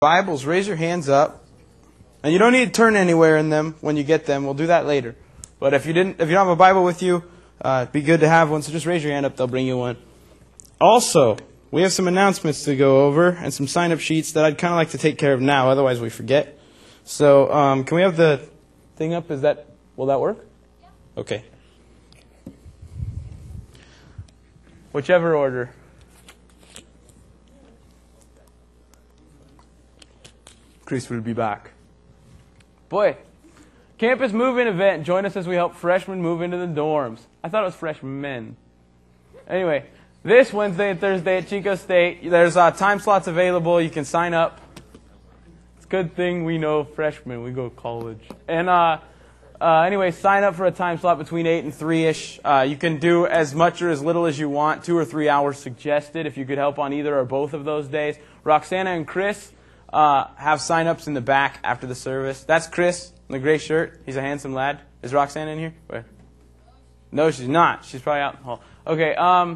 Bibles, raise your hands up. And you don't need to turn anywhere in them when you get them. We'll do that later. But if you don't have a Bible with you, it'd be good to have one. So just raise your hand up. They'll bring you one. Also, we have some announcements to go over and some sign-up sheets that I'd kind of like to take care of now. Otherwise, we forget. So can we have the thing up? Will that work? Yeah. Okay. Whichever order. Chris will be back. Boy, campus move-in event. Join us as we help freshmen move into the dorms. I thought it was freshmen. Anyway, this Wednesday and Thursday at Chico State, there's time slots available. You can sign up. It's a good thing we know freshmen. We go to college. And anyway, sign up for a time slot between 8 and 3-ish. You can do as much or as little as you want. 2 or 3 hours suggested if you could help on either or both of those days. Roxana and Chris have sign-ups in the back after the service. That's Chris in the gray shirt. He's a handsome lad. Is Roxanne in here? Where? No, she's not. She's probably out in the hall. Okay.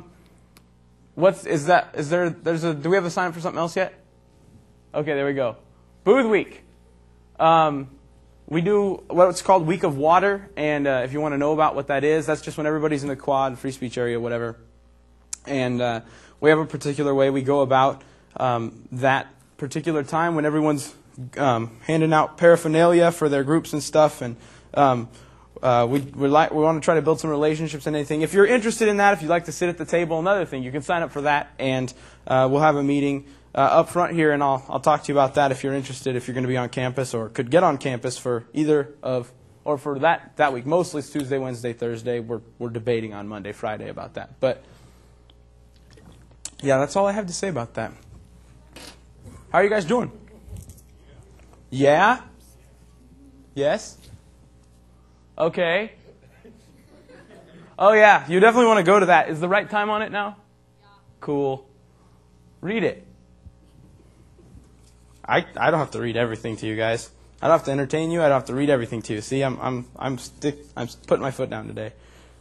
Do we have a sign-up for something else yet? Okay, there we go. Booth Week. We do what's called Week of Water, and if you want to know about what that is, that's just when everybody's in the quad, free speech area, whatever. And we have a particular way we go about that particular time when everyone's handing out paraphernalia for their groups and stuff, and we want to try to build some relationships and anything. If you're interested in that, if you'd like to sit at the table, another thing, you can sign up for that, and we'll have a meeting up front here, and I'll talk to you about that if you're interested, if you're going to be on campus or could get on campus for either of, or for that week. Mostly it's Tuesday, Wednesday, Thursday. We're debating on Monday, Friday about that. But yeah, that's all I have to say about that. How are you guys doing? Yeah? Yes? Okay. Oh yeah, you definitely want to go to that. Is the right time on it now? Yeah. Cool. Read it. I don't have to read everything to you guys. I don't have to entertain you. I don't have to read everything to you. See, I'm putting my foot down today.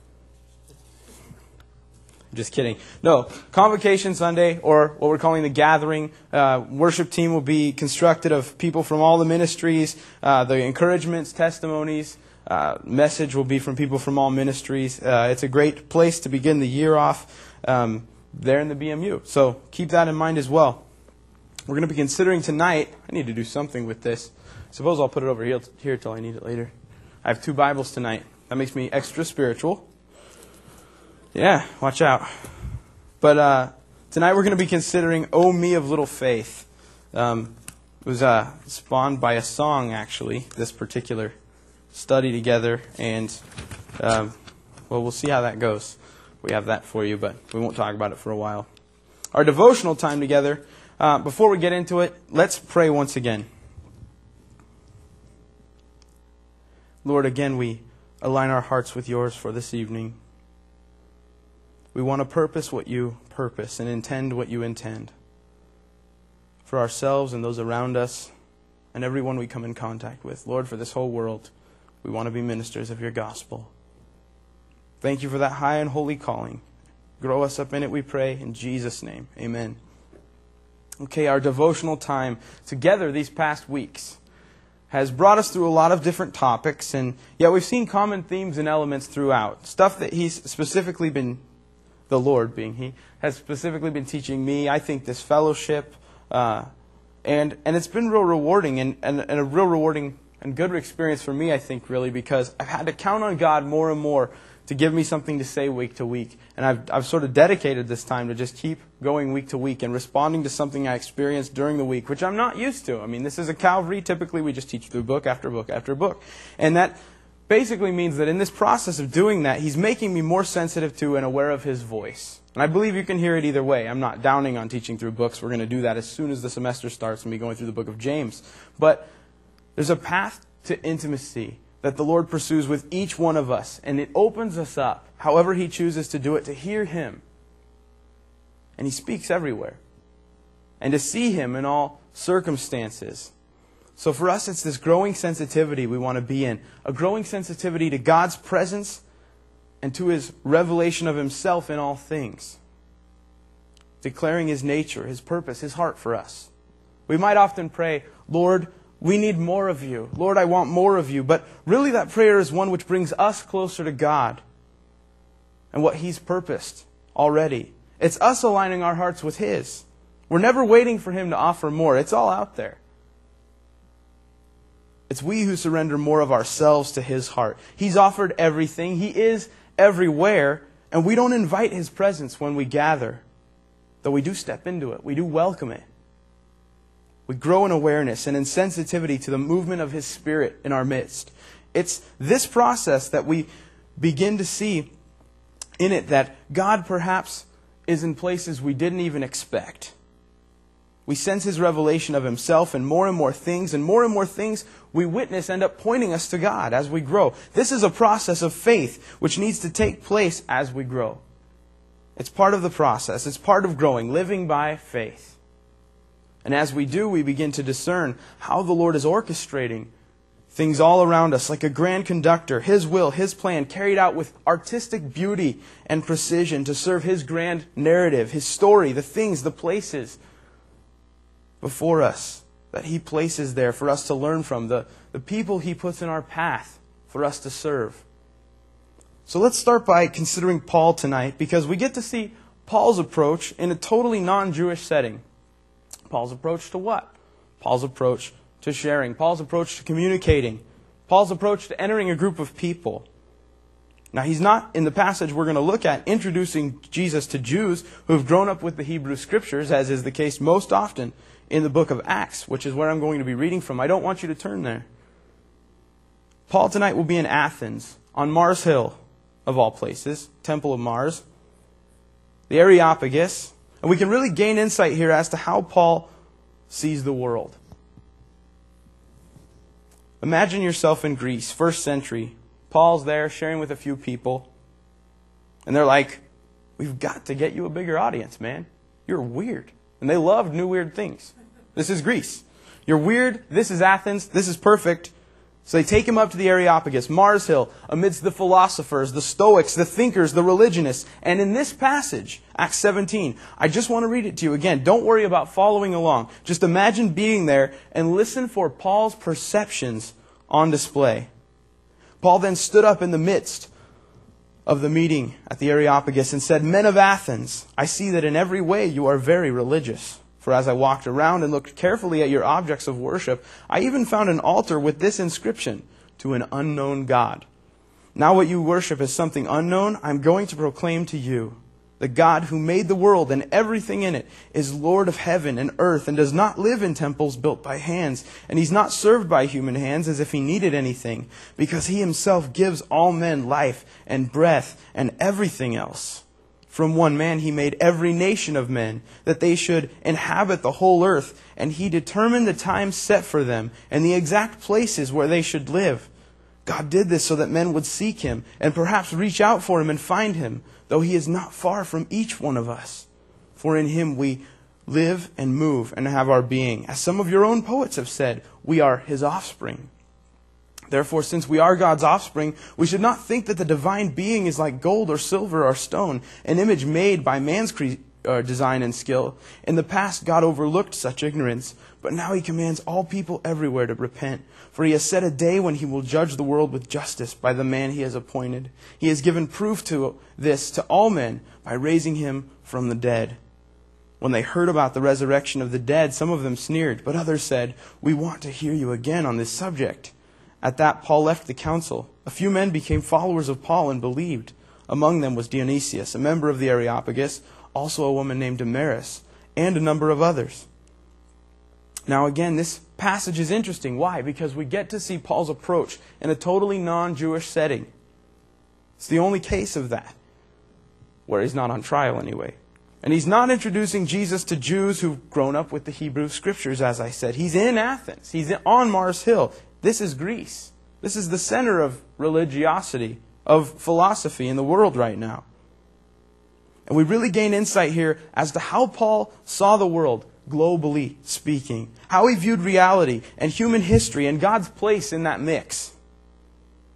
Just kidding. No, Convocation Sunday, or what we're calling the Gathering, worship team will be constructed of people from all the ministries. The encouragements, testimonies, message will be from people from all ministries. It's a great place to begin the year off there in the BMU. So keep that in mind as well. We're going to be considering tonight, I need to do something with this. Suppose I'll put it over here till I need it later. I have 2 Bibles tonight. That makes me extra spiritual. Yeah, watch out. But tonight we're going to be considering "O Me of Little Faith." It was spawned by a song, actually, this particular study together. And, we'll see how that goes. We have that for you, but we won't talk about it for a while. Our devotional time together, before we get into it, let's pray once again. Lord, again, we align our hearts with yours for this evening. We want to purpose what you purpose and intend what you intend for ourselves and those around us and everyone we come in contact with. Lord, for this whole world, we want to be ministers of your gospel. Thank you for that high and holy calling. Grow us up in it, we pray, in Jesus' name. Amen. Okay, our devotional time together these past weeks has brought us through a lot of different topics, and yet we've seen common themes and elements throughout. Stuff that he's specifically been, the Lord being He, has specifically been teaching me. I think this fellowship, and it's been real rewarding and a real rewarding and good experience for me, I think, really, because I've had to count on God more and more to give me something to say week to week. And I've sort of dedicated this time to just keep going week to week and responding to something I experienced during the week, which I'm not used to. I mean, this is a Calvary. Typically, we just teach through book after book after book. And that basically means that in this process of doing that, He's making me more sensitive to and aware of His voice. And I believe you can hear it either way. I'm not downing on teaching through books. We're going to do that as soon as the semester starts and be going through the book of James. But there's a path to intimacy that the Lord pursues with each one of us. And it opens us up, however He chooses to do it, to hear Him. And He speaks everywhere. And to see Him in all circumstances. So for us, it's this growing sensitivity we want to be in. A growing sensitivity to God's presence and to His revelation of Himself in all things. declaring His nature, His purpose, His heart for us. We might often pray, Lord, we need more of you. Lord, I want more of you. But really that prayer is one which brings us closer to God and what He's purposed already. It's us aligning our hearts with His. We're never waiting for Him to offer more. It's all out there. It's we who surrender more of ourselves to His heart. He's offered everything. He is everywhere. And we don't invite His presence when we gather. Though we do step into it. We do welcome it. We grow in awareness and in sensitivity to the movement of His Spirit in our midst. It's this process that we begin to see in it that God perhaps is in places we didn't even expect. We sense His revelation of Himself and more things we witness end up pointing us to God as we grow. This is a process of faith which needs to take place as we grow. It's part of the process. It's part of growing, living by faith. And as we do, we begin to discern how the Lord is orchestrating things all around us like a grand conductor, His will, His plan, carried out with artistic beauty and precision to serve His grand narrative, His story, the things, the places before us that He places there for us to learn from, the people He puts in our path for us to serve. So let's start by considering Paul tonight, because we get to see Paul's approach in a totally non-Jewish setting. Paul's approach to what? Paul's approach to sharing. Paul's approach to communicating. Paul's approach to entering a group of people. Now, he's not, in the passage we're going to look at, introducing Jesus to Jews who have grown up with the Hebrew Scriptures, as is the case most often in the book of Acts, which is where I'm going to be reading from. I don't want you to turn there. Paul tonight will be in Athens, on Mars Hill, of all places, Temple of Mars, the Areopagus. And we can really gain insight here as to how Paul sees the world. Imagine yourself in Greece, 1st century. Paul's there sharing with a few people. And they're like, we've got to get you a bigger audience, man. You're weird. And they loved new weird things. This is Greece. You're weird. This is Athens. This is perfect. So they take him up to the Areopagus, Mars Hill, amidst the philosophers, the Stoics, the thinkers, the religionists. And in this passage, Acts 17, I just want to read it to you again. Don't worry about following along. Just imagine being there and listen for Paul's perceptions on display. Paul then stood up in the midst of the meeting at the Areopagus and said, "Men of Athens, I see that in every way you are very religious. For as I walked around and looked carefully at your objects of worship, I even found an altar with this inscription, 'To an unknown God.' Now what you worship is something unknown. I'm going to proclaim to you. The God who made the world and everything in it is Lord of heaven and earth and does not live in temples built by hands. And He's not served by human hands as if He needed anything, because He Himself gives all men life and breath and everything else. From one man He made every nation of men, that they should inhabit the whole earth, and He determined the times set for them, and the exact places where they should live. God did this so that men would seek Him, and perhaps reach out for Him and find Him, though He is not far from each one of us. For in Him we live and move and have our being. As some of your own poets have said, we are His offspring. Therefore, since we are God's offspring, we should not think that the divine being is like gold or silver or stone, an image made by man's design and skill. In the past, God overlooked such ignorance, but now He commands all people everywhere to repent. For He has set a day when He will judge the world with justice by the man He has appointed. He has given proof to this to all men by raising Him from the dead." When they heard about the resurrection of the dead, some of them sneered, but others said, "We want to hear you again on this subject." At that, Paul left the council. A few men became followers of Paul and believed. Among them was Dionysius, a member of the Areopagus, also a woman named Damaris, and a number of others. Now again, this passage is interesting. Why? Because we get to see Paul's approach in a totally non-Jewish setting. It's the only case of that, where he's not on trial anyway. And he's not introducing Jesus to Jews who've grown up with the Hebrew Scriptures, as I said. He's in Athens. He's on Mars Hill. This is Greece. This is the center of religiosity, of philosophy in the world right now. And we really gain insight here as to how Paul saw the world, globally speaking. How he viewed reality and human history and God's place in that mix.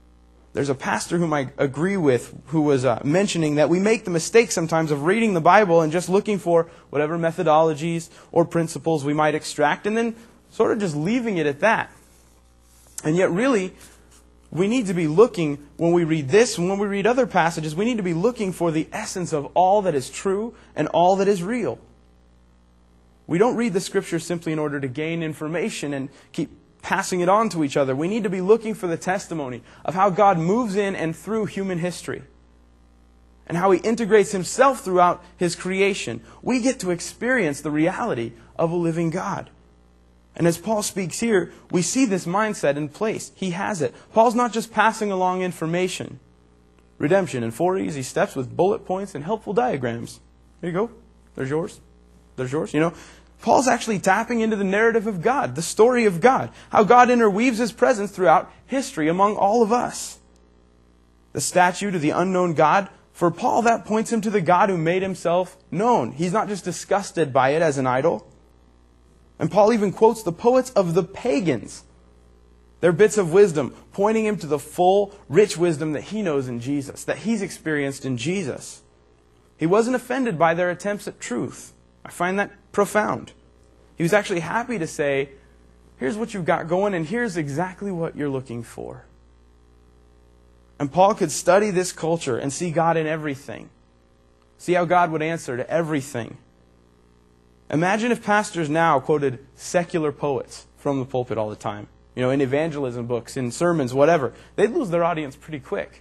There's a pastor whom I agree with who was mentioning that we make the mistake sometimes of reading the Bible and just looking for whatever methodologies or principles we might extract and then sort of just leaving it at that. And yet really, we need to be looking, when we read this and when we read other passages, we need to be looking for the essence of all that is true and all that is real. We don't read the Scripture simply in order to gain information and keep passing it on to each other. We need to be looking for the testimony of how God moves in and through human history and how He integrates Himself throughout His creation. We get to experience the reality of a living God. And as Paul speaks here, we see this mindset in place. He has it. Paul's not just passing along information. Redemption in 4 easy steps with bullet points and helpful diagrams. There you go. There's yours. There's yours. Paul's actually tapping into the narrative of God, the story of God, how God interweaves His presence throughout history among all of us. The statue to the unknown God, for Paul, that points him to the God who made Himself known. He's not just disgusted by it as an idol. And Paul even quotes the poets of the pagans, their bits of wisdom, pointing him to the full, rich wisdom that he knows in Jesus, that he's experienced in Jesus. He wasn't offended by their attempts at truth. I find that profound. He was actually happy to say, here's what you've got going, and here's exactly what you're looking for. And Paul could study this culture and see God in everything. See how God would answer to everything. Imagine if pastors now quoted secular poets from the pulpit all the time. In evangelism books, in sermons, whatever. They'd lose their audience pretty quick.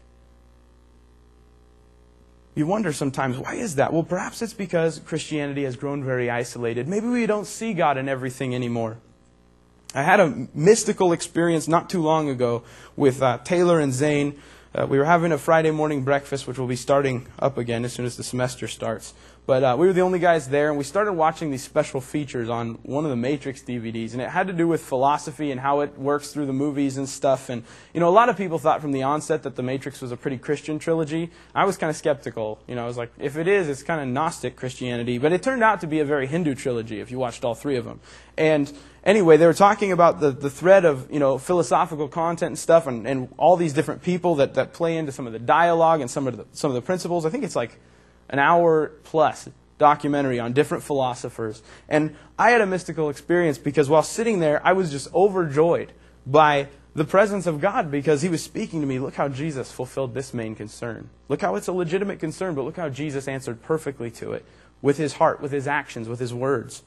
You wonder sometimes, why is that? Well, perhaps it's because Christianity has grown very isolated. Maybe we don't see God in everything anymore. I had a mystical experience not too long ago with Taylor and Zane. We were having a Friday morning breakfast, which will be starting up again as soon as the semester starts. But we were the only guys there, and we started watching these special features on one of the Matrix DVDs. And it had to do with philosophy and how it works through the movies and stuff. And, a lot of people thought from the onset that the Matrix was a pretty Christian trilogy. I was kind of skeptical. I was like, if it is, it's kind of Gnostic Christianity. But it turned out to be a very Hindu trilogy if you watched all three of them. And anyway, they were talking about the thread of, philosophical content and stuff and all these different people that play into some of the dialogue and some of the principles. I think it's like an hour plus documentary on different philosophers. And I had a mystical experience because while sitting there, I was just overjoyed by the presence of God because He was speaking to me. Look how Jesus fulfilled this main concern. Look how it's a legitimate concern, but look how Jesus answered perfectly to it with His heart, with His actions, with His words.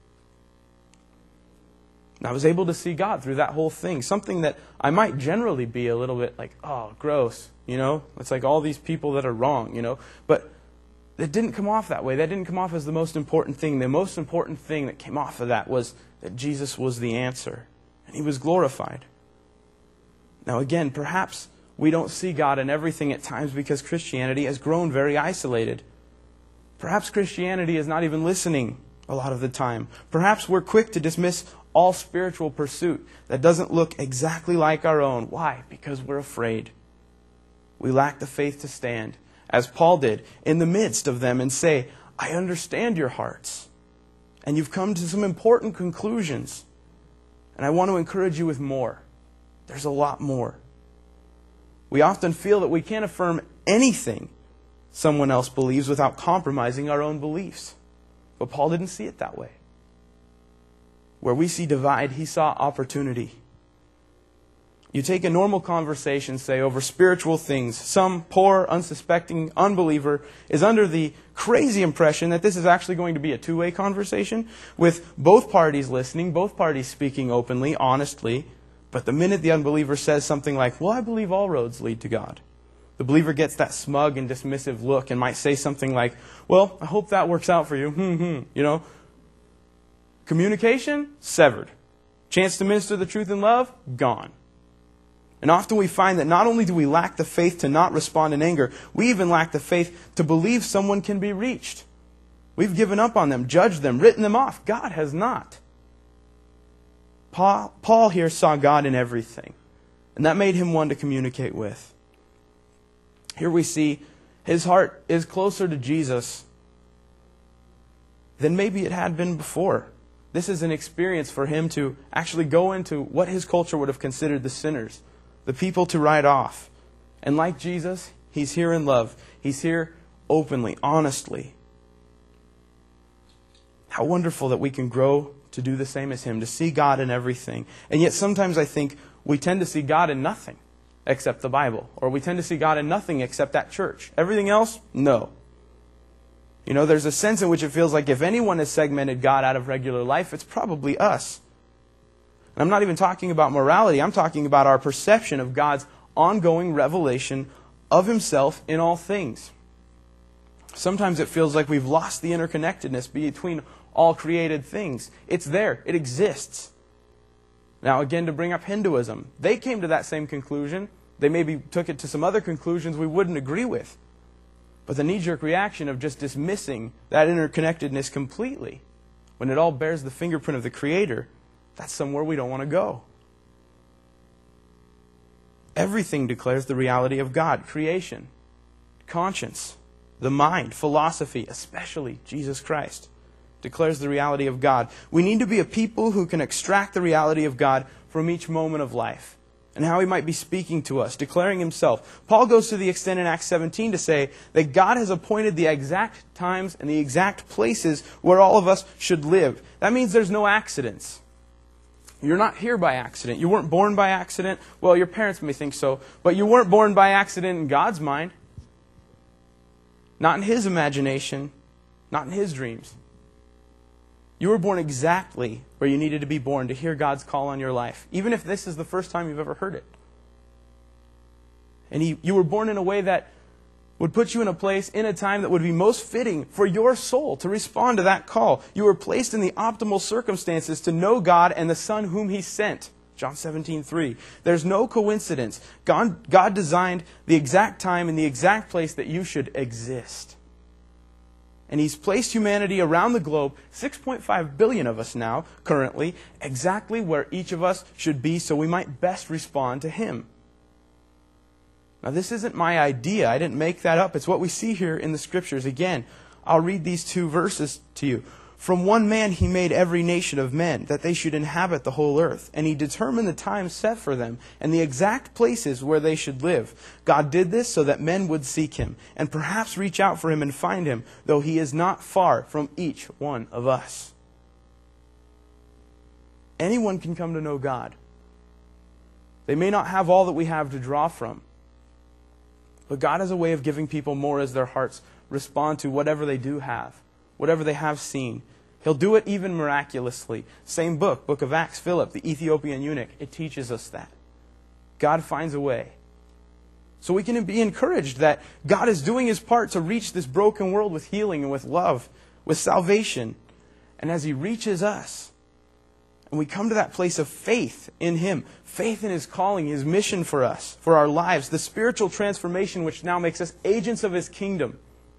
And I was able to see God through that whole thing. Something that I might generally be a little bit like, oh, gross, It's like all these people that are wrong, But it didn't come off that way. That didn't come off as the most important thing. The most important thing that came off of that was that Jesus was the answer. And He was glorified. Now again, perhaps we don't see God in everything at times because Christianity has grown very isolated. Perhaps Christianity is not even listening a lot of the time. Perhaps we're quick to dismiss all spiritual pursuit that doesn't look exactly like our own. Why? Because we're afraid. We lack the faith to stand, as Paul did, in the midst of them and say, I understand your hearts. And you've come to some important conclusions. And I want to encourage you with more. There's a lot more. We often feel that we can't affirm anything someone else believes without compromising our own beliefs. But Paul didn't see it that way. Where we see divide, he saw opportunity. You take a normal conversation, say, over spiritual things. Some poor, unsuspecting unbeliever is under the crazy impression that this is actually going to be a two-way conversation with both parties listening, both parties speaking openly, honestly. But the minute the unbeliever says something like, well, I believe all roads lead to God, the believer gets that smug and dismissive look and might say something like, well, I hope that works out for you. Communication, severed. Chance to minister the truth in love, gone. And often we find that not only do we lack the faith to not respond in anger, we even lack the faith to believe someone can be reached. We've given up on them, judged them, written them off. God has not. Paul here saw God in everything. And that made him one to communicate with. Here we see his heart is closer to Jesus than maybe it had been before. This is an experience for him to actually go into what his culture would have considered the sinners, the people to write off, And like Jesus, He's here in love. He's here openly, honestly. How wonderful that we can grow to do the same as Him, to see God in everything. And yet sometimes I think we tend to see God in nothing except the Bible. Or we tend to see God in nothing except that church. Everything else, no. You know, there's a sense in which it feels like if anyone has segmented God out of regular life, it's probably us. And I'm not even talking about morality. I'm talking about our perception of God's ongoing revelation of Himself in all things. Sometimes it feels like we've lost the interconnectedness between all created things. It's there. It exists. Now, again, to bring up Hinduism, they came to that same conclusion. They maybe took it to some other conclusions we wouldn't agree with. But the knee-jerk reaction of just dismissing that interconnectedness completely, when it all bears the fingerprint of the Creator, that's somewhere we don't want to go. Everything declares the reality of God. Creation, conscience, the mind, philosophy, especially Jesus Christ, declares the reality of God. We need to be a people who can extract the reality of God from each moment of life and how He might be speaking to us, declaring Himself. Paul goes to the extent in Acts 17 to say that God has appointed the exact times and the exact places where all of us should live. That means there's no accidents. You're not here by accident. You weren't born by accident. Well, your parents may think so, but you weren't born by accident in God's mind. Not in His imagination, not in His dreams. You were born exactly where you needed to be born to hear God's call on your life, even if this is the first time you've ever heard it. And you were born in a way that would put you in a place, in a time that would be most fitting for your soul to respond to that call. You were placed in the optimal circumstances to know God and the Son whom He sent. John 17:3. There's no coincidence. God designed the exact time and the exact place that you should exist. And He's placed humanity around the globe, 6.5 billion of us now, currently, exactly where each of us should be so we might best respond to Him. Now, this isn't my idea. I didn't make that up. It's what we see here in the Scriptures. Again, I'll read these two verses to you. From one man He made every nation of men, that they should inhabit the whole earth. And He determined the time set for them, and the exact places where they should live. God did this so that men would seek Him, and perhaps reach out for Him and find Him, though He is not far from each one of us. Anyone can come to know God. They may not have all that we have to draw from. But God has a way of giving people more as their hearts respond to whatever they do have, whatever they have seen. He'll do it even miraculously. Same book of Acts, Philip, the Ethiopian eunuch. It teaches us that. God finds a way. So we can be encouraged that God is doing His part to reach this broken world with healing and with love, with salvation. And as He reaches us, and we come to that place of faith in Him, faith in His calling, His mission for us, for our lives, the spiritual transformation which now makes us agents of His kingdom,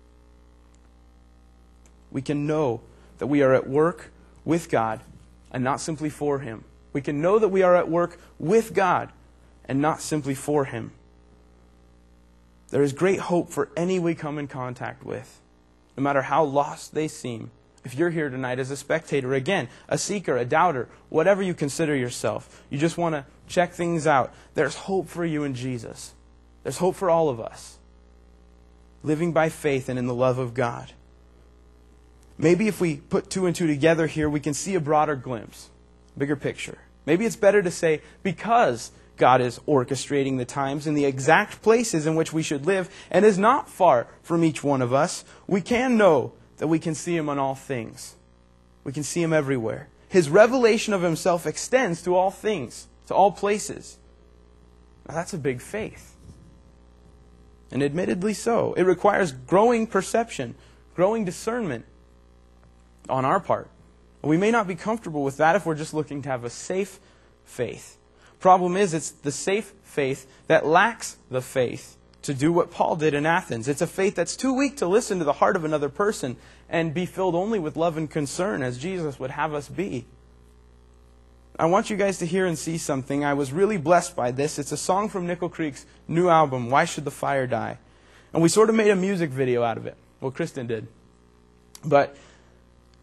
we can know that we are at work with God and not simply for Him. We can know that we are at work with God and not simply for Him. There is great hope for any we come in contact with, no matter how lost they seem. If you're here tonight as a spectator, again, a seeker, a doubter, whatever you consider yourself, you just want to check things out, there's hope for you in Jesus. There's hope for all of us, living by faith and in the love of God. Maybe if we put two and two together here, we can see a broader glimpse, bigger picture. Maybe it's better to say, because God is orchestrating the times and the exact places in which we should live and is not far from each one of us, we can know that we can see Him on all things. We can see Him everywhere. His revelation of Himself extends to all things, to all places. Now that's a big faith. And admittedly so. It requires growing perception, growing discernment on our part. We may not be comfortable with that if we're just looking to have a safe faith. Problem is, it's the safe faith that lacks the faith to do what Paul did in Athens. It's a faith that's too weak to listen to the heart of another person and be filled only with love and concern as Jesus would have us be. I want you guys to hear and see something. I was really blessed by this. It's a song from Nickel Creek's new album, Why Should the Fire Die? And we sort of made a music video out of it. Well, Kristen did. But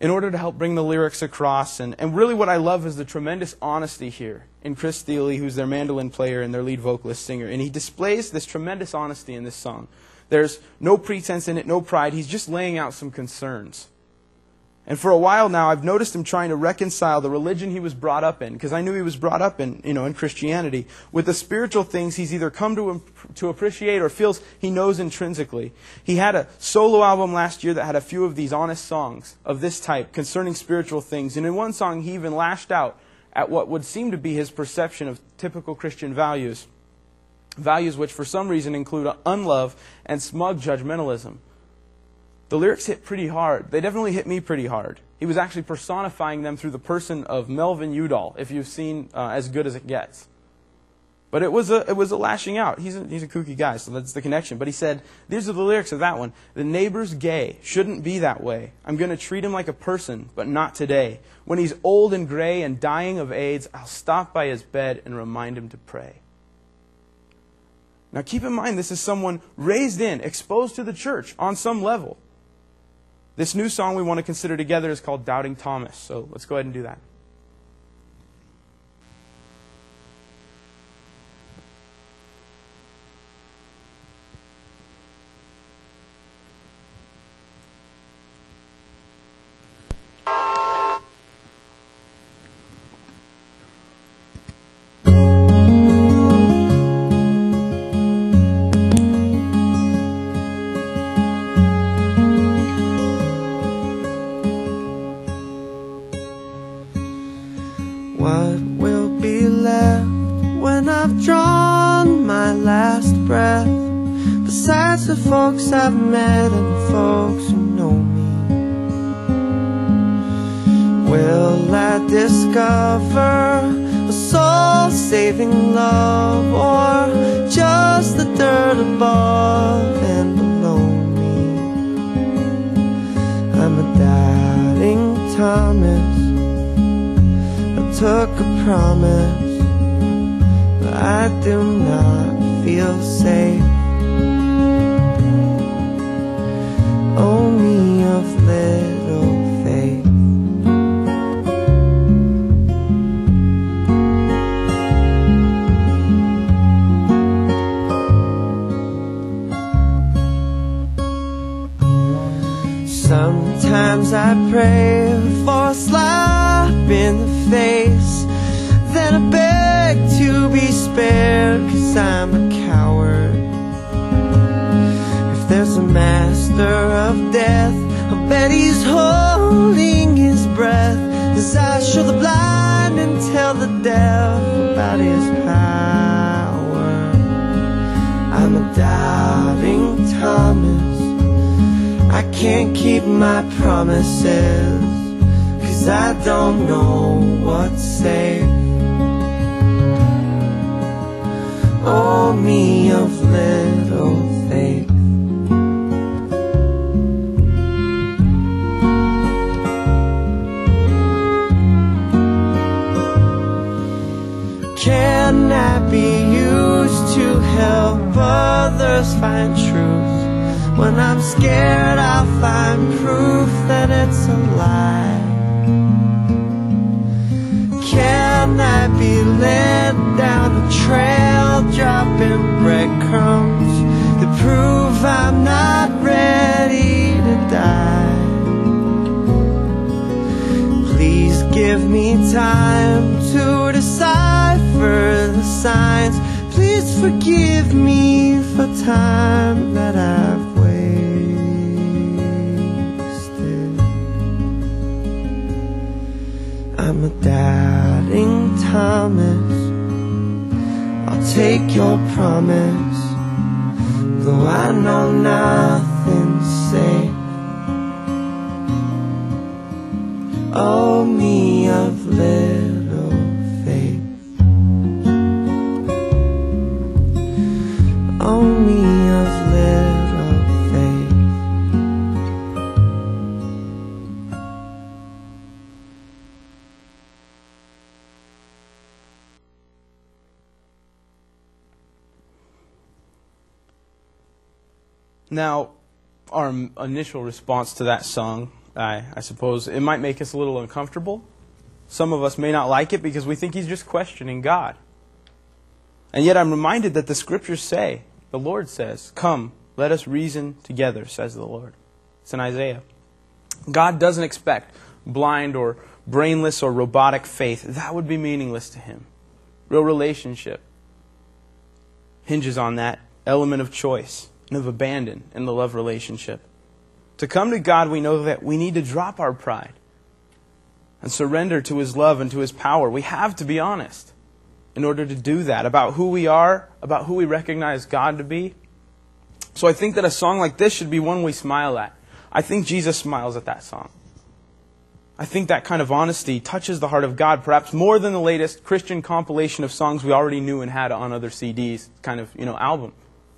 in order to help bring the lyrics across. And really what I love is the tremendous honesty here in Chris Thiele, who's their mandolin player and their lead vocalist singer. And he displays this tremendous honesty in this song. There's no pretense in it, no pride. He's just laying out some concerns. And for a while now, I've noticed him trying to reconcile the religion he was brought up in, because I knew he was brought up in Christianity, with the spiritual things he's either come to appreciate or feels he knows intrinsically. He had a solo album last year that had a few of these honest songs of this type concerning spiritual things. And in one song, he even lashed out at what would seem to be his perception of typical Christian values. Values which for some reason include unlove and smug judgmentalism. The lyrics hit pretty hard. They definitely hit me pretty hard. He was actually personifying them through the person of Melvin Udall, if you've seen As Good as It Gets. But it was a lashing out. He's a kooky guy, so that's the connection. But he said, these are the lyrics of that one. The neighbor's gay. Shouldn't be that way. I'm going to treat him like a person, but not today. When he's old and gray and dying of AIDS, I'll stop by his bed and remind him to pray. Now keep in mind, this is someone raised in, exposed to the church on some level. This new song we want to consider together is called Doubting Thomas. So let's go ahead and do that. What will be left when I've drawn my last breath? Besides the folks I've met and folks who know me, will I discover a soul-saving love, or just the dirt above and below me? I'm a doubting Thomas. Took a promise, but I do not feel safe. Oh, me of little faith. Sometimes I pray for a slap in the face, then I beg to be spared, 'cause I'm a coward. If there's a master of death, I bet he's holding his breath, as I show the blind and tell the deaf about his power. I'm a doubting Thomas. I can't keep my promises, 'cause I don't know what's safe. Oh, me of little faith. Can I be used to help others find truth? When I'm scared, I'll find proof that it's a lie. Can I be led down a trail, dropping breadcrumbs to prove I'm not ready to die? Please give me time to decipher the signs. Please forgive me for time that I've I'm a doubting Thomas. I'll take your promise, though I know nothing's safe. Oh, me of little faith. Oh, me of little faith. Now, our initial response to that song I suppose it might make us a little uncomfortable. Some of us may not like it because we think he's just questioning God. And yet I'm reminded that the Scriptures say, the Lord says, "Come, let us reason together," says the Lord. It's in Isaiah. God doesn't expect blind or brainless or robotic faith. That would be meaningless to him. Real relationship hinges on that element of choice and of abandon in the love relationship. To come to God, we know that we need to drop our pride and surrender to his love and to his power. We have to be honest in order to do that, about who we are, about who we recognize God to be. So I think that a song like this should be one we smile at. I think Jesus smiles at that song. I think that kind of honesty touches the heart of God, perhaps more than the latest Christian compilation of songs we already knew and had on other CDs, kind of, album.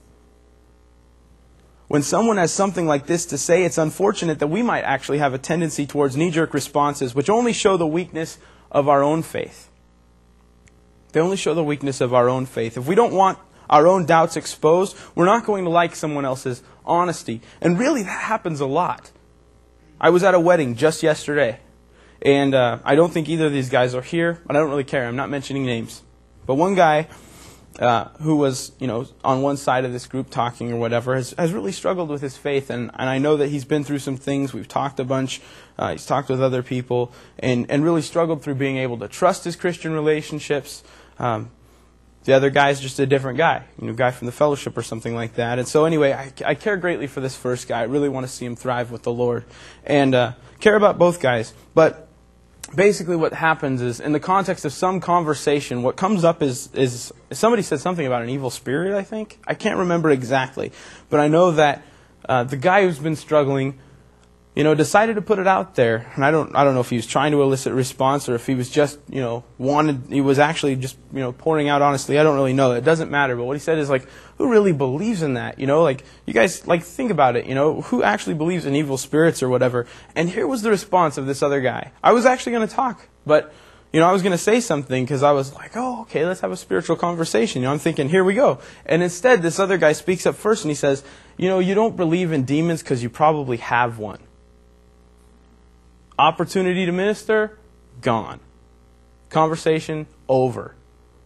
When someone has something like this to say, it's unfortunate that we might actually have a tendency towards knee-jerk responses, which only show the weakness of our own faith. They only show the weakness of our own faith. If we don't want our own doubts exposed, we're not going to like someone else's honesty. And really, that happens a lot. I was at a wedding just yesterday, and I don't think either of these guys are here, but I don't really care. I'm not mentioning names. But one guy who was, on one side of this group talking or whatever, has really struggled with his faith, and I know that he's been through some things. We've talked a bunch. He's talked with other people, and really struggled through being able to trust his Christian relationships. The other guy's just a different guy, guy from the fellowship or something like that. And so anyway, I care greatly for this first guy. I really want to see him thrive with the Lord, and care about both guys. But basically what happens is, in the context of some conversation, what comes up is somebody said something about an evil spirit, I think. I can't remember exactly. But I know that the guy who's been struggling, decided to put it out there. And I don't know if he was trying to elicit a response or if he was just, he was actually just, pouring out honestly. I don't really know. It doesn't matter. But what he said is who really believes in that? You guys, think about it, who actually believes in evil spirits or whatever? And here was the response of this other guy. I was actually going to talk, but, I was going to say something because I was like, oh, okay, let's have a spiritual conversation. I'm thinking, here we go. And instead, this other guy speaks up first and he says, you don't believe in demons because you probably have one. Opportunity to minister, gone. Conversation, over.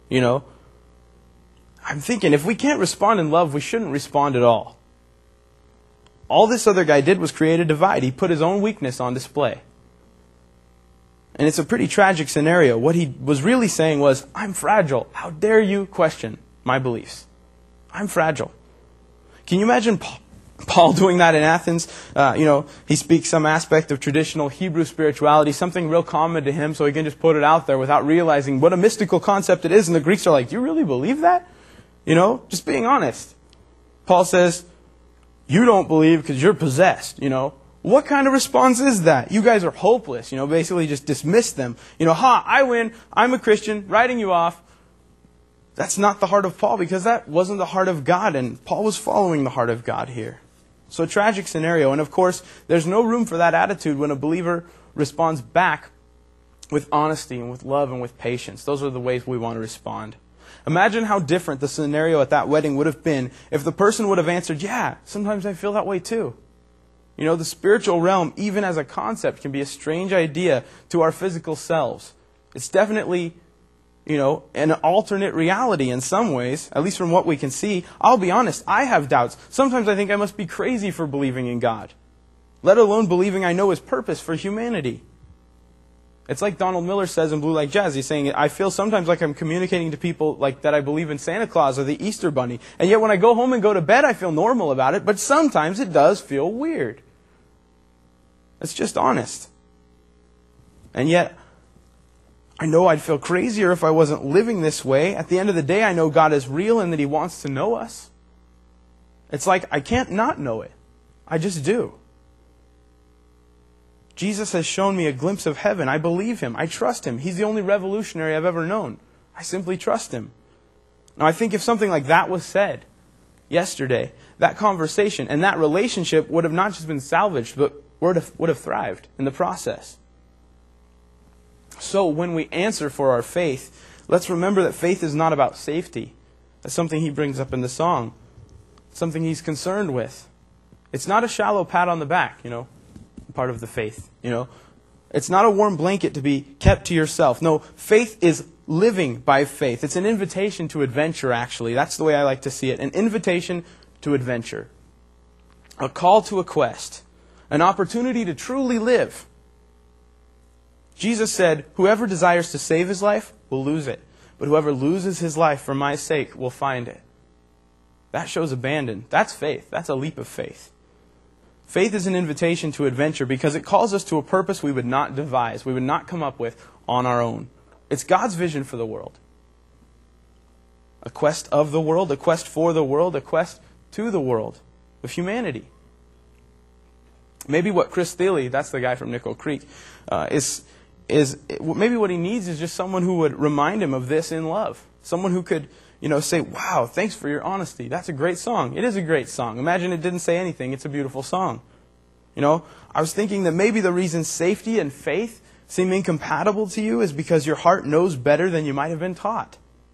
I'm thinking, if we can't respond in love, we shouldn't respond at all. All this other guy did was create a divide. He put his own weakness on display. And it's a pretty tragic scenario. What he was really saying was, I'm fragile. How dare you question my beliefs? I'm fragile. Can you imagine Paul doing that in Athens? He speaks some aspect of traditional Hebrew spirituality, something real common to him, so he can just put it out there without realizing what a mystical concept it is. And the Greeks are like, do you really believe that? Just being honest. Paul says, you don't believe because you're possessed, What kind of response is that? You guys are hopeless, basically just dismiss them. I win, I'm a Christian, writing you off. That's not the heart of Paul, because that wasn't the heart of God, and Paul was following the heart of God here. So a tragic scenario, and of course, there's no room for that attitude when a believer responds back with honesty and with love and with patience. Those are the ways we want to respond. Imagine how different the scenario at that wedding would have been if the person would have answered, yeah, sometimes I feel that way too. The spiritual realm, even as a concept, can be a strange idea to our physical selves. It's definitely an alternate reality in some ways, at least from what we can see. I'll be honest, I have doubts. Sometimes I think I must be crazy for believing in God, let alone believing I know His purpose for humanity. It's like Donald Miller says in Blue Like Jazz. He's saying, I feel sometimes like I'm communicating to people like that I believe in Santa Claus or the Easter Bunny. And yet when I go home and go to bed, I feel normal about it. But sometimes it does feel weird. It's just honest. And yet, I know I'd feel crazier if I wasn't living this way. At the end of the day, I know God is real and that He wants to know us. It's like I can't not know it. I just do. Jesus has shown me a glimpse of heaven. I believe Him. I trust Him. He's the only revolutionary I've ever known. I simply trust Him. Now, I think if something like that was said yesterday, that conversation and that relationship would have not just been salvaged, but would have thrived in the process. So when we answer for our faith, let's remember that faith is not about safety. That's something he brings up in the song. It's something he's concerned with. It's not a shallow pat on the back, part of the faith, It's not a warm blanket to be kept to yourself. No, faith is living by faith. It's an invitation to adventure, actually. That's the way I like to see it. An invitation to adventure. A call to a quest. An opportunity to truly live. Jesus said, whoever desires to save his life will lose it. But whoever loses his life for my sake will find it. That shows abandon. That's faith. That's a leap of faith. Faith is an invitation to adventure because it calls us to a purpose we would not devise, we would not come up with on our own. It's God's vision for the world. A quest of the world, a quest for the world, a quest to the world of humanity. Maybe what Chris Thiele, that's the guy from Nickel Creek, maybe what he needs is just someone who would remind him of this in love. Someone who could say, wow, thanks for your honesty. That's a great song. It is a great song. Imagine it didn't say anything. It's a beautiful song. I was thinking that maybe the reason safety and faith seem incompatible to you is because your heart knows better than you might have been taught.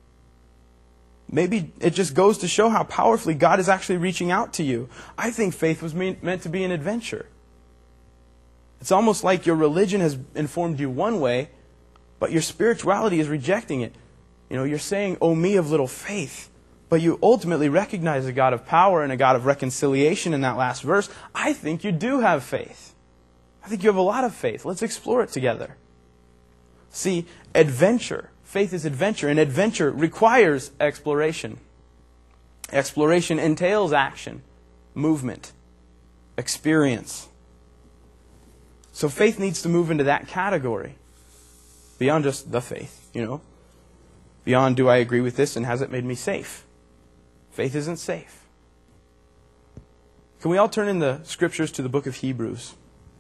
Maybe it just goes to show how powerfully God is actually reaching out to you. I think faith was meant to be an adventure. It's almost like your religion has informed you one way, but your spirituality is rejecting it. You're saying, "Oh, me of little faith," but you ultimately recognize a God of power and a God of reconciliation in that last verse. I think you do have faith. I think you have a lot of faith. Let's explore it together. See, adventure. Faith is adventure, and adventure requires exploration. Exploration entails action, movement, experience. So faith needs to move into that category. Beyond just the faith, Beyond, do I agree with this and has it made me safe? Faith isn't safe. Can we all turn in the scriptures to the book of Hebrews?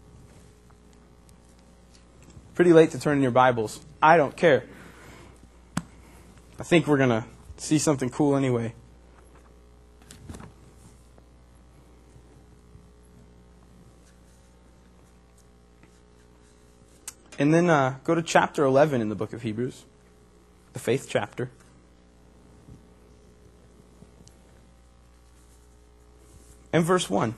Pretty late to turn in your Bibles. I don't care. I think we're going to see something cool anyway. And then go to chapter 11 in the book of Hebrews, the faith chapter. And verse 1.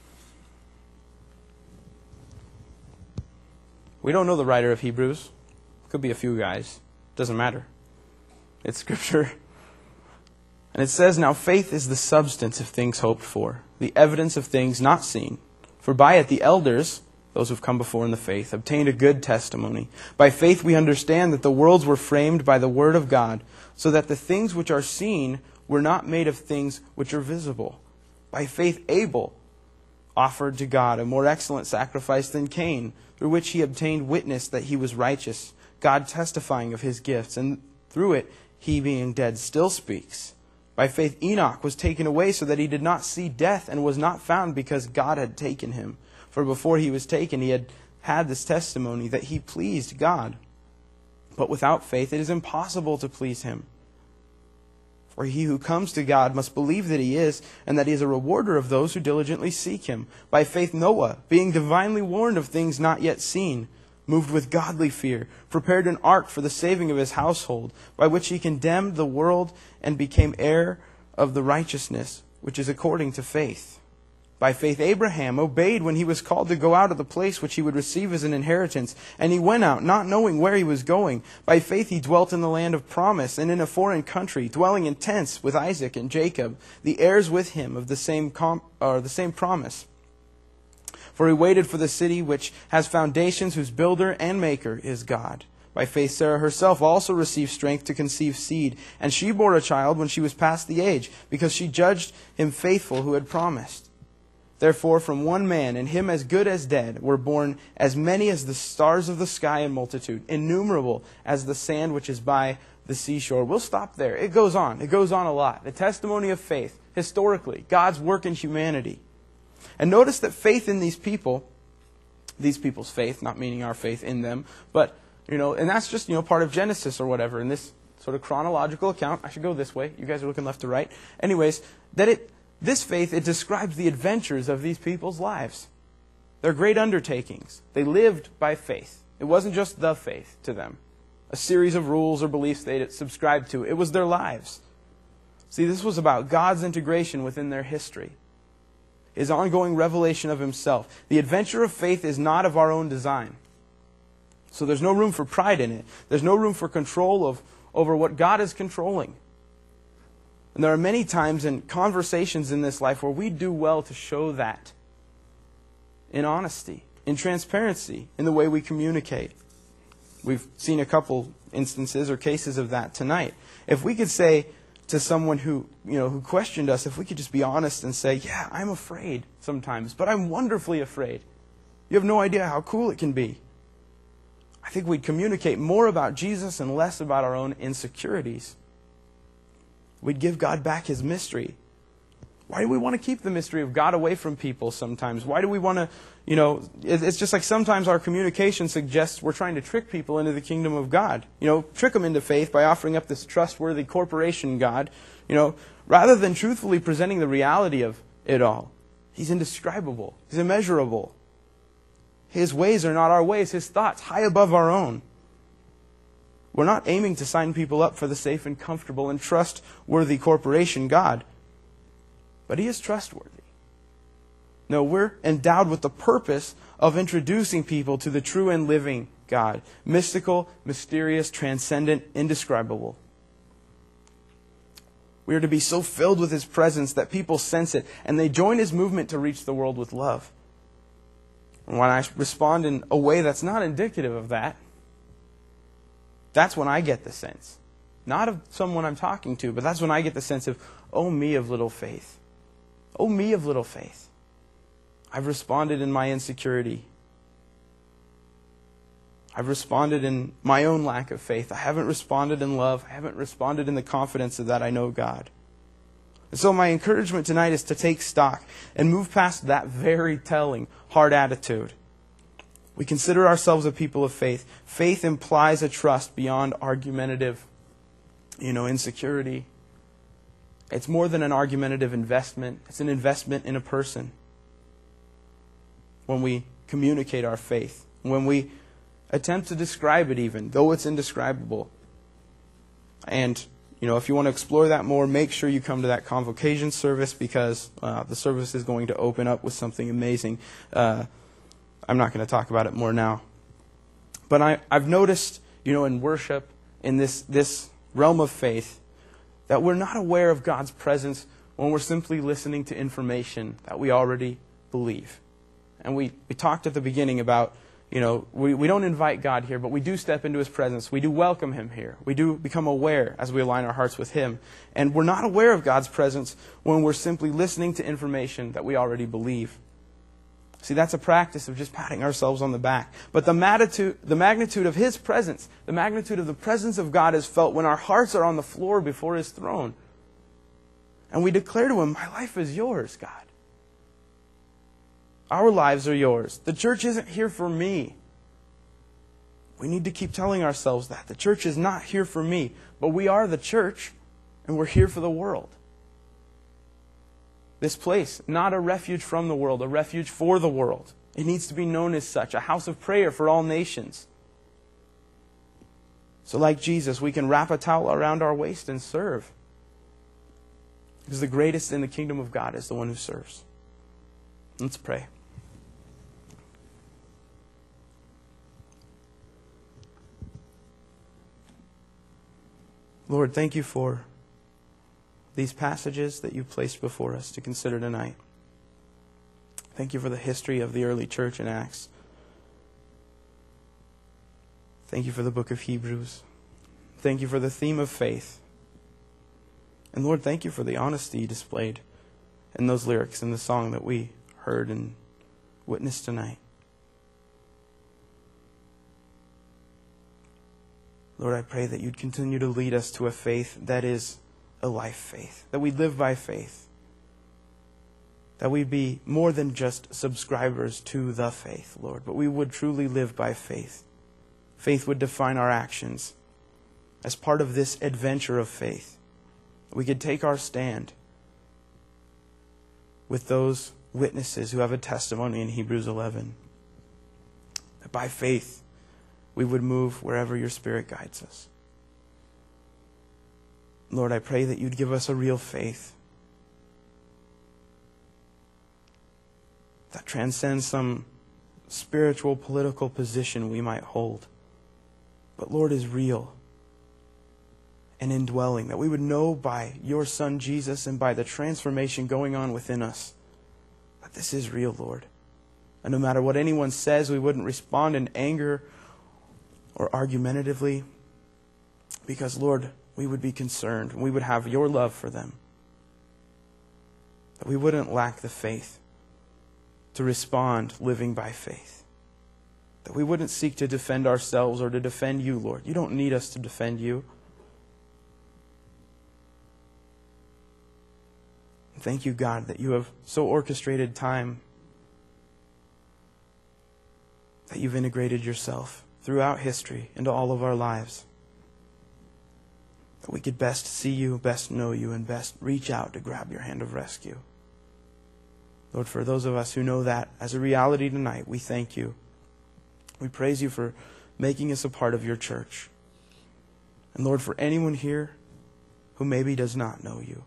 We don't know the writer of Hebrews. Could be a few guys. Doesn't matter. It's Scripture. And it says, "Now faith is the substance of things hoped for, the evidence of things not seen. For by it the elders," those who've come before in the faith, "obtained a good testimony. By faith we understand that the worlds were framed by the word of God, so that the things which are seen were not made of things which are visible. By faith Abel offered to God a more excellent sacrifice than Cain, through which he obtained witness that he was righteous, God testifying of his gifts, and through it he being dead still speaks. By faith Enoch was taken away so that he did not see death, and was not found because God had taken him. For before he was taken, he had this testimony that he pleased God. But without faith it is impossible to please him. For he who comes to God must believe that he is, and that he is a rewarder of those who diligently seek him. By faith Noah, being divinely warned of things not yet seen, moved with godly fear, prepared an ark for the saving of his household, by which he condemned the world and became heir of the righteousness which is according to faith. By faith Abraham obeyed when he was called to go out of the place which he would receive as an inheritance, and he went out, not knowing where he was going. By faith he dwelt in the land of promise, and in a foreign country, dwelling in tents with Isaac and Jacob, the heirs with him of the same promise. For he waited for the city which has foundations, whose builder and maker is God. By faith Sarah herself also received strength to conceive seed, and she bore a child when she was past the age, because she judged him faithful who had promised. Therefore, from one man, and him as good as dead, were born as many as the stars of the sky in multitude, innumerable as the sand which is by the seashore. We'll stop there. It goes on. It goes on a lot. The testimony of faith, historically, God's work in humanity. And notice that faith in these people's faith, not meaning our faith in them, but, and that's just, part of Genesis or whatever, in this sort of chronological account. I should go this way. You guys are looking left to right. Anyways, this faith, it describes the adventures of these people's lives. They're great undertakings. They lived by faith. It wasn't just the faith to them, a series of rules or beliefs they subscribed to. It was their lives. See, this was about God's integration within their history. His ongoing revelation of Himself. The adventure of faith is not of our own design. So there's no room for pride in it. There's no room for control over what God is controlling. And there are many times in conversations in this life where we do well to show that in honesty, in transparency, in the way we communicate. We've seen a couple instances or cases of that tonight. If we could say to someone who questioned us, if we could just be honest and say, yeah, I'm afraid sometimes, but I'm wonderfully afraid. You have no idea how cool it can be. I think we'd communicate more about Jesus and less about our own insecurities. We'd give God back His mystery. Why do we want to keep the mystery of God away from people sometimes? Why do we want to, it's just like sometimes our communication suggests we're trying to trick people into the kingdom of God. Trick them into faith by offering up this trustworthy corporation God, rather than truthfully presenting the reality of it all. He's indescribable. He's immeasurable. His ways are not our ways. His thoughts high above our own. We're not aiming to sign people up for the safe and comfortable and trustworthy corporation God. But He is trustworthy. No, we're endowed with the purpose of introducing people to the true and living God. Mystical, mysterious, transcendent, indescribable. We are to be so filled with His presence that people sense it and they join His movement to reach the world with love. And when I respond in a way that's not indicative of that, that's when I get the sense. Not of someone I'm talking to, but that's when I get the sense of, oh, me of little faith. Oh, me of little faith. I've responded in my insecurity. I've responded in my own lack of faith. I haven't responded in love. I haven't responded in the confidence of that I know God. And so my encouragement tonight is to take stock and move past that very telling, hard attitude. We consider ourselves a people of faith. Faith implies a trust beyond argumentative, insecurity. It's more than an argumentative investment. It's an investment in a person. When we communicate our faith, when we attempt to describe it even, though it's indescribable. And, if you want to explore that more, make sure you come to that convocation service because the service is going to open up with something amazing. I'm not going to talk about it more now. But I've noticed, in worship, in this realm of faith, that we're not aware of God's presence when we're simply listening to information that we already believe. And we talked at the beginning about, we don't invite God here, but we do step into His presence. We do welcome Him here. We do become aware as we align our hearts with Him. And we're not aware of God's presence when we're simply listening to information that we already believe. See, that's a practice of just patting ourselves on the back. But the magnitude of His presence, the magnitude of the presence of God is felt when our hearts are on the floor before His throne. And we declare to Him, my life is yours, God. Our lives are yours. The church isn't here for me. We need to keep telling ourselves that. The church is not here for me, but we are the church, and we're here for the world. This place, not a refuge from the world, a refuge for the world. It needs to be known as such, a house of prayer for all nations. So like Jesus, we can wrap a towel around our waist and serve. Because the greatest in the kingdom of God is the one who serves. Let's pray. Lord, thank you for these passages that you've placed before us to consider tonight. Thank you for the history of the early church in Acts. Thank you for the book of Hebrews. Thank you for the theme of faith. And Lord, thank you for the honesty displayed in those lyrics in the song that we heard and witnessed tonight. Lord, I pray that you'd continue to lead us to a faith that is a life faith, that we live by faith, that we be more than just subscribers to the faith, Lord, but we would truly live by faith. Faith would define our actions as part of this adventure of faith. We could take our stand with those witnesses who have a testimony in Hebrews 11. That by faith, we would move wherever your Spirit guides us. Lord, I pray that you'd give us a real faith. transcends some spiritual, political position we might hold, but Lord, is real and indwelling, that we would know by your Son Jesus and by the transformation going on within us that this is real, Lord. And no matter what anyone says, we wouldn't respond in anger or argumentatively, because, Lord, we would be concerned and we would have your love for them. That we wouldn't lack the faith to respond living by faith. That we wouldn't seek to defend ourselves or to defend you, Lord. You don't need us to defend you. Thank you, God, that you have so orchestrated time, that you've integrated yourself throughout history into all of our lives. That we could best see you, best know you, and best reach out to grab your hand of rescue. Lord, for those of us who know that as a reality tonight, we thank you. We praise you for making us a part of your church. And Lord, for anyone here who maybe does not know you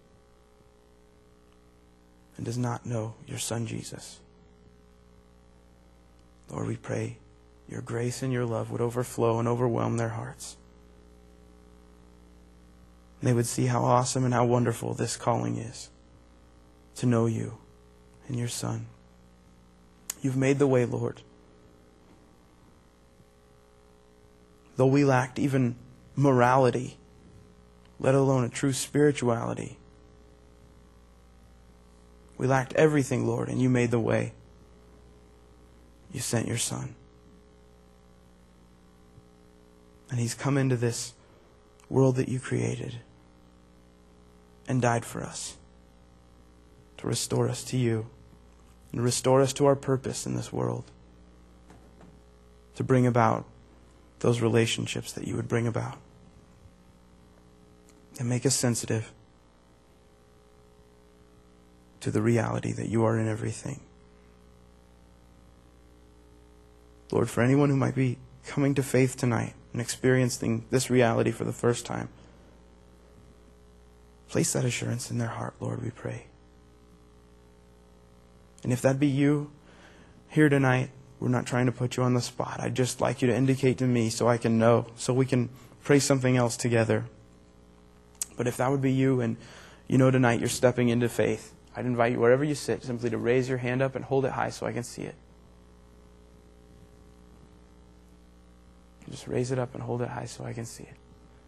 and does not know your Son Jesus, Lord, we pray your grace and your love would overflow and overwhelm their hearts. And they would see how awesome and how wonderful this calling is, to know you and your Son. You've made the way, Lord. Though we lacked even morality, let alone a true spirituality, we lacked everything, Lord, and you made the way. You sent your Son. And he's come into this world that you created and died for us, to restore us to you and restore us to our purpose in this world, to bring about those relationships that you would bring about, and make us sensitive to the reality that you are in everything. Lord, for anyone who might be coming to faith tonight and experiencing this reality for the first time, place that assurance in their heart, Lord, we pray. And if that be you here tonight, we're not trying to put you on the spot. I'd just like you to indicate to me so I can know, so we can pray something else together. But if that would be you, and you know tonight you're stepping into faith, I'd invite you, wherever you sit, simply to raise your hand up and hold it high so I can see it. Just raise it up and hold it high so I can see it.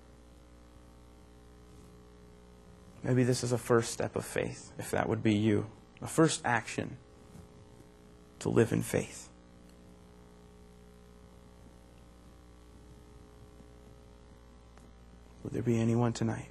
Maybe this is a first step of faith, if that would be you. A first action to live in faith. Would there be anyone tonight?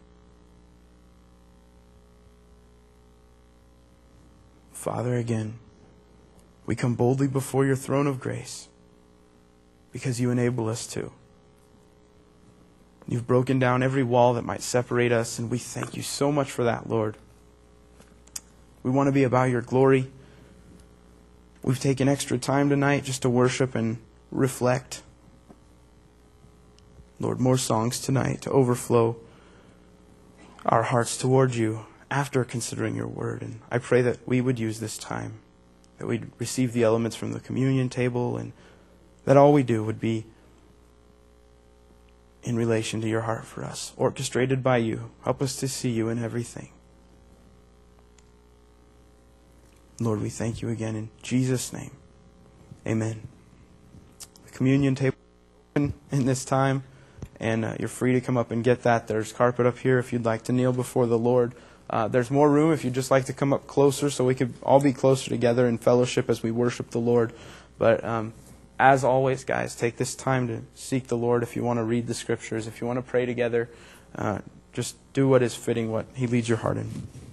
Father, again, we come boldly before your throne of grace because you enable us to. You've broken down every wall that might separate us, and we thank you so much for that, Lord. We want to be about your glory. We've taken extra time tonight just to worship and reflect. Lord, more songs tonight to overflow our hearts toward you after considering your word. And I pray that we would use this time, that we'd receive the elements from the communion table, and that all we do would be in relation to your heart for us, orchestrated by you. Help us to see you in everything. Lord, we thank you again in Jesus' name. Amen. The communion table is open in this time, and you're free to come up and get that. There's carpet up here if you'd like to kneel before the Lord. There's more room if you'd just like to come up closer so we could all be closer together in fellowship as we worship the Lord. But as always, guys, take this time to seek the Lord. If you want to read the Scriptures, if you want to pray together, just do what is fitting, what He leads your heart in.